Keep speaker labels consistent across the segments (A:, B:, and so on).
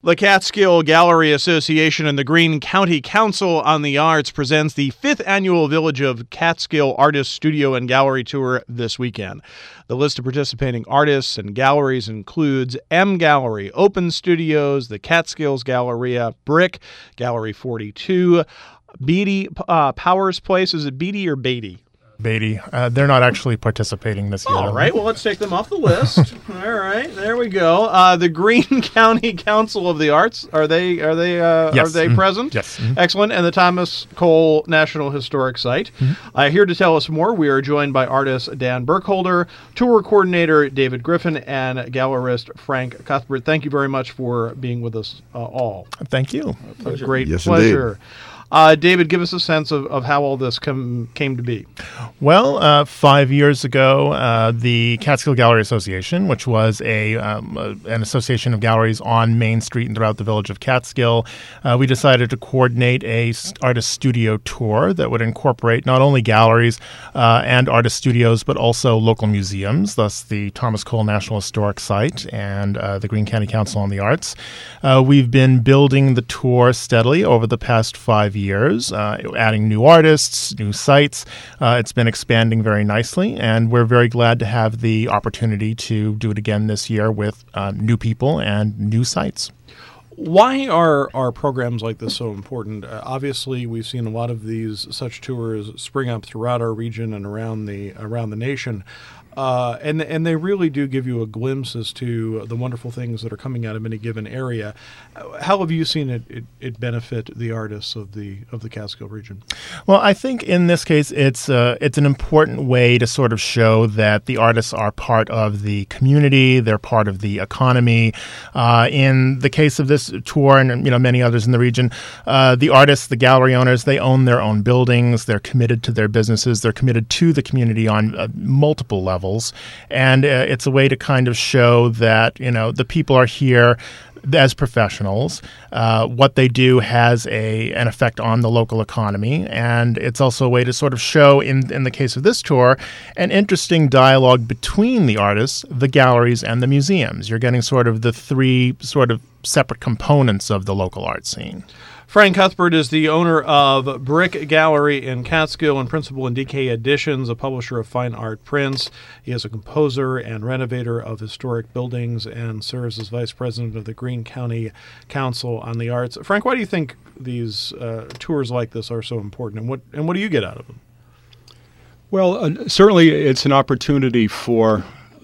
A: The Catskill Gallery Association and the Greene County Council on the Arts presents the 5th annual Village of Catskill Artist Studio and Gallery Tour this weekend. The list of participating artists and galleries includes M Gallery, Open Studios, the Catskills Galleria, Brick, Gallery 42, Beatty Powers Place. Is it Beatty or Beatty?
B: Beatty. They're not actually participating this year.
A: All right, well, let's take them off the list. All right, there we go. The Greene County Council of the Arts, are they
B: Yes.
A: present?
B: Yes.
A: Excellent. And the Thomas Cole National Historic Site. Here to tell us more, we are joined by artist Dan Burkholder, tour coordinator David Griffin, and gallerist Frank Cuthbert. Thank you very much for being with us all.
B: Thank you.
A: A great
C: Yes,
A: pleasure. David, give us a sense of how all this came to be.
B: Well, 5 years ago, the Catskill Gallery Association, which was an association of galleries on Main Street and throughout the village of Catskill, we decided to coordinate a artist studio tour that would incorporate not only galleries and artist studios, but also local museums, thus the Thomas Cole National Historic Site and the Greene County Council on the Arts. We've been building the tour steadily over the past 5 years, adding new artists, new sites. It's been expanding very nicely, and we're very glad to have the opportunity to do it again this year with new people and new sites.
A: Why are programs like this so important? Obviously, we've seen a lot of such tours spring up throughout our region and around the nation. And they really do give you a glimpse as to the wonderful things that are coming out of any given area. How have you seen it benefit the artists of the Catskill region?
B: Well, I think in this case, it's an important way to sort of show that the artists are part of the community, they're part of the economy. In the case of this tour and many others in the region, the artists, the gallery owners, they own their own buildings, they're committed to their businesses, they're committed to the community on multiple levels. And it's a way to kind of show that, the people are here as professionals. What they do has an effect on the local economy. And it's also a way to sort of show, in the case of this tour, an interesting dialogue between the artists, the galleries, and the museums. You're getting sort of the three sort of separate components of the local art scene.
A: Frank Cuthbert is the owner of Brick Gallery in Catskill and principal in DK Editions, a publisher of fine art prints. He is a composer and renovator of historic buildings and serves as vice president of the Greene County Council on the Arts. Frank, why do you think these tours like this are so important, and what do you get out of them?
D: Well, certainly it's an opportunity for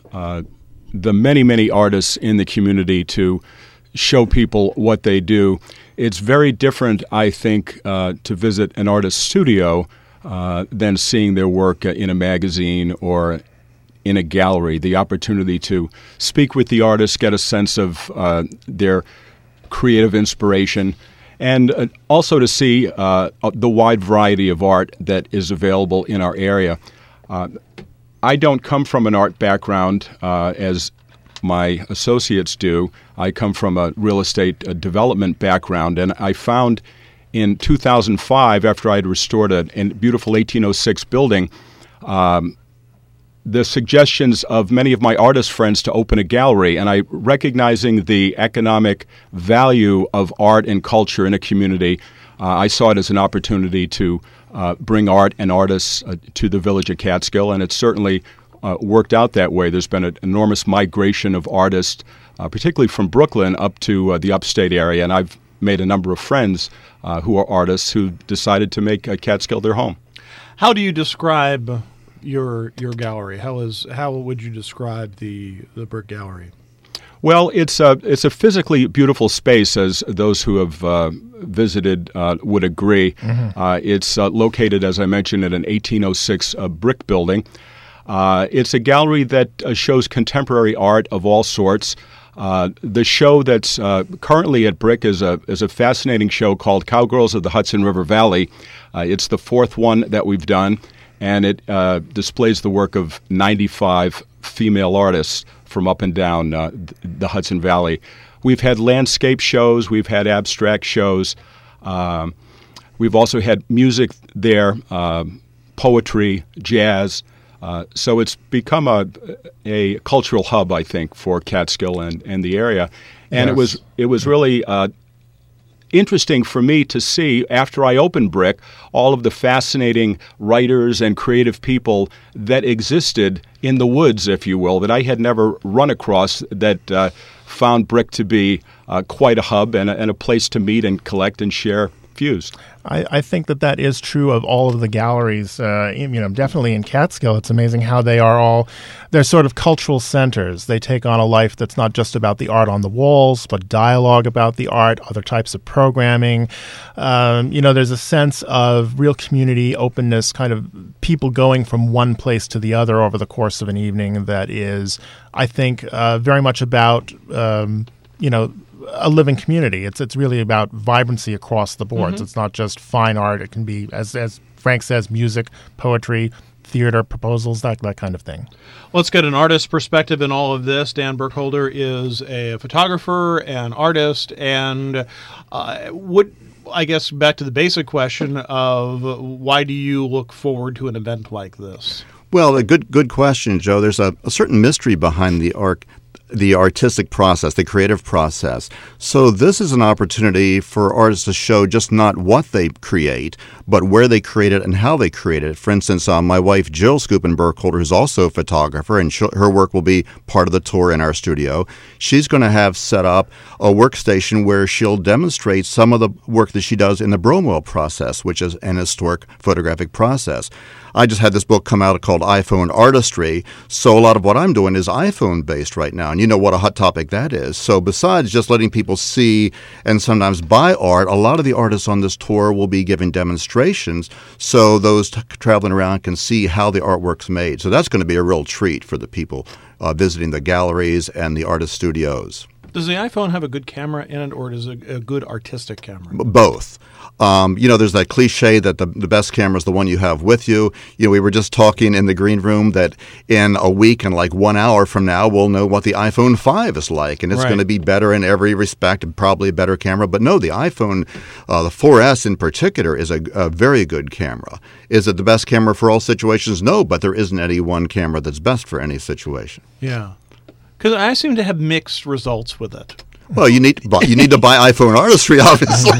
D: the many, many artists in the community to show people what they do. It's very different, I think, to visit an artist's studio than seeing their work in a magazine or in a gallery. The opportunity to speak with the artist, get a sense of their creative inspiration, and also to see the wide variety of art that is available in our area. I don't come from an art background as my associates do. I come from a real estate development background, and I found in 2005, after I had restored a beautiful 1806 building, the suggestions of many of my artist friends to open a gallery, and recognizing the economic value of art and culture in a community, I saw it as an opportunity to bring art and artists to the village of Catskill, and it's certainly worked out that way. There's been an enormous migration of artists, particularly from Brooklyn up to the upstate area, and I've made a number of friends who are artists who decided to make Catskill their home.
A: How do you describe your gallery? How would you describe the Brick Gallery?
D: Well, it's a physically beautiful space, as those who have visited would agree. It's located, as I mentioned, in an 1806 brick building. It's a gallery that shows contemporary art of all sorts. The show that's currently at Brick is a fascinating show called Cowgirls of the Hudson River Valley. It's the fourth one that we've done, and it displays the work of 95 female artists from up and down the Hudson Valley. We've had landscape shows. We've had abstract shows. We've also had music there, poetry, jazz. So it's become a cultural hub, I think, for Catskill and the area. And
B: Yes.
D: it was really interesting for me to see, after I opened Brick, all of the fascinating writers and creative people that existed in the woods, if you will, that I had never run across, that found Brick to be quite a hub and a place to meet and collect and share views.
B: I think that is true of all of the galleries. Definitely in Catskill, it's amazing how they're sort of cultural centers. They take on a life that's not just about the art on the walls, but dialogue about the art, other types of programming. There's a sense of real community openness, kind of people going from one place to the other over the course of an evening that is, I think, very much about, a living community. It's really about vibrancy across the boards. It's not just fine art. It can be, as Frank says, music, poetry, theater, proposals, that kind of thing.
A: Let's get an artist's perspective in all of this. Dan Burkholder is a photographer and artist, and I guess back to the basic question of why do you look forward to an event like this?
C: Well, a good question, Joe. There's a certain mystery behind the artistic process, the creative process. So this is an opportunity for artists to show just not what they create, but where they create it and how they create it. For instance, my wife, Jill Scoopin Burkholder, is also a photographer, and her work will be part of the tour in our studio. She's going to have set up a workstation where she'll demonstrate some of the work that she does in the Bromwell process, which is an historic photographic process. I just had this book come out called iPhone Artistry, so a lot of what I'm doing is iPhone-based right now, and you know what a hot topic that is. So besides just letting people see and sometimes buy art, a lot of the artists on this tour will be giving demonstrations so those traveling around can see how the artwork's made. So that's going to be a real treat for the people visiting the galleries and the artist studios.
A: Does the iPhone have a good camera in it, or is it a good artistic camera?
C: Both. There's that cliche that the best camera is the one you have with you. We were just talking in the green room that in a week and like 1 hour from now, we'll know what the iPhone 5 is like, and it's
A: Right.
C: going to be better in every respect, and probably a better camera. But no, the iPhone, the 4S in particular, is a very good camera. Is it the best camera for all situations? No, but there isn't any one camera that's best for any situation.
A: Yeah. Because I seem to have mixed results with it.
C: Well, you need to buy iPhone Artistry, obviously.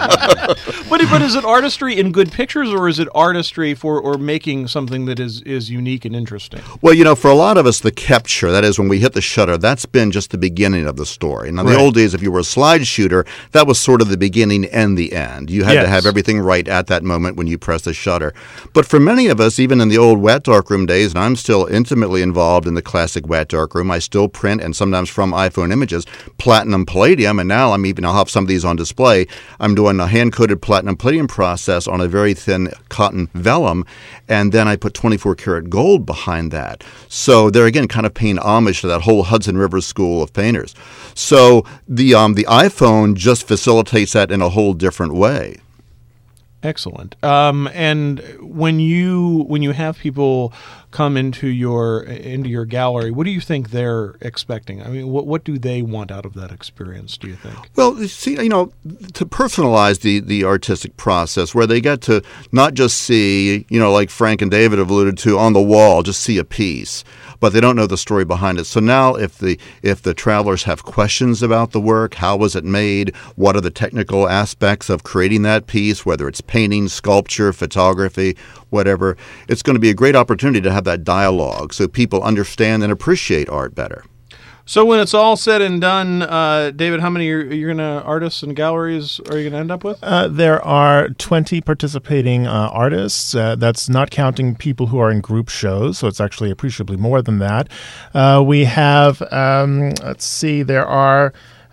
A: But is it artistry in good pictures, or is it artistry or making something that is unique and interesting?
C: Well, for a lot of us, the capture, that is when we hit the shutter, that's been just the beginning of the story. Now, in the old days, if you were a slide shooter, that was sort of the beginning and the end. You had to have everything right at that moment when you press the shutter. But for many of us, even in the old wet darkroom days, and I'm still intimately involved in the classic wet darkroom, I still print, and sometimes from iPhone images, platinum palladium, and now I'll have some of these on display. I'm doing a hand-coated platinum palladium process on a very thin cotton vellum, and then I put 24 karat gold behind that. So they're again kind of paying homage to that whole Hudson River school of painters. So the iPhone just facilitates that in a whole different way.
A: Excellent. And when you have people come into your gallery, what do you think they're expecting? I mean, what do they want out of that experience, do you think?
C: Well, see, to personalize the artistic process, where they get to not just see, like Frank and David have alluded to, on the wall, just see a piece, but they don't know the story behind it. So now if the travelers have questions about the work, how was it made, what are the technical aspects of creating that piece, whether it's painting, sculpture, photography, whatever, it's going to be a great opportunity to have that dialogue so people understand and appreciate art better.
A: So when it's all said and done, David, how many artists and galleries are you going to end up with?
B: There are 20 participating artists. That's not counting people who are in group shows, so it's actually appreciably more than that. We have, there are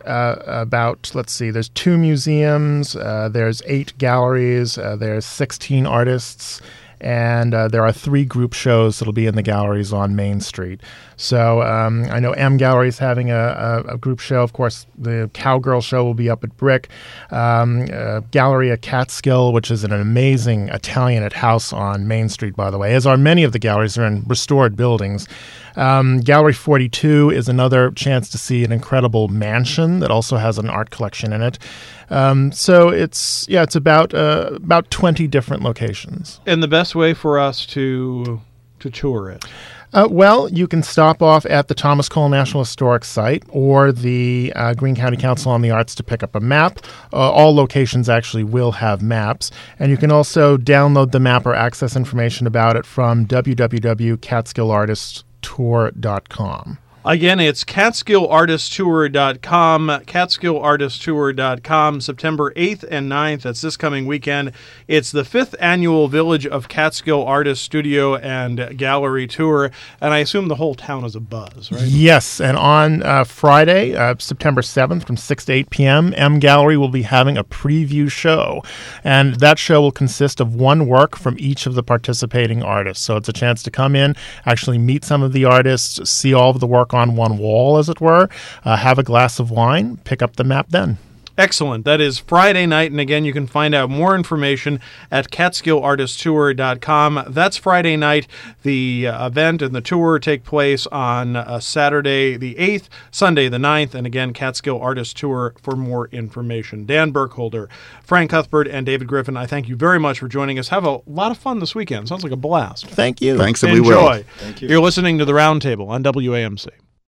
B: there's 2 museums, there's 8 galleries, there's 16 artists, and there are 3 group shows that'll be in the galleries on Main Street. So I know M Gallery is having a group show. Of course, the Cowgirl show will be up at Brick. Galleria Catskill, which is an amazing Italianate house on Main Street, by the way, as are many of the galleries. They're in restored buildings. Gallery 42 is another chance to see an incredible mansion that also has an art collection in it. So it's about 20 different locations.
A: And the best way for us to tour it?
B: Well, you can stop off at the Thomas Cole National Historic Site or the Greene County Council on the Arts to pick up a map. All locations actually will have maps. And you can also download the map or access information about it from www.catskillartisttour.com.
A: Again, it's CatskillArtistTour.com, CatskillArtistTour.com, September 8th and 9th. That's this coming weekend. It's the 5th annual Village of Catskill Artist Studio and Gallery Tour, and I assume the whole town is abuzz, right?
B: Yes, and on Friday, September 7th from 6 to 8 p.m., M Gallery will be having a preview show, and that show will consist of one work from each of the participating artists. So it's a chance to come in, actually meet some of the artists, see all of the work on one wall, as it were, have a glass of wine, pick up the map then.
A: Excellent. That is Friday night, and again, you can find out more information at CatskillArtistTour.com. That's Friday night. The event and the tour take place on Saturday the 8th, Sunday the 9th, and again, Catskill Artist Tour for more information. Dan Burkholder, Frank Cuthbert, and David Griffin, I thank you very much for joining us. Have a lot of fun this weekend. Sounds like a blast.
B: Thank you.
C: Thanks, and we will.
A: Enjoy. Thank you. You're listening to The Roundtable on WAMC.